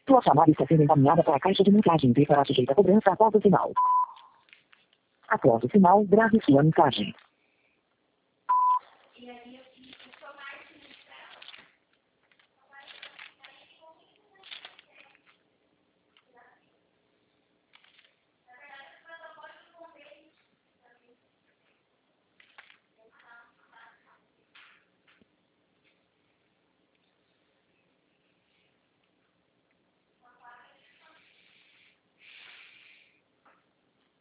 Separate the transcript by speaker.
Speaker 1: Sua chamada está sendo encaminhada para a caixa de mensagem e será sujeita a cobrança após o sinal. Após o sinal, grave sua mensagem.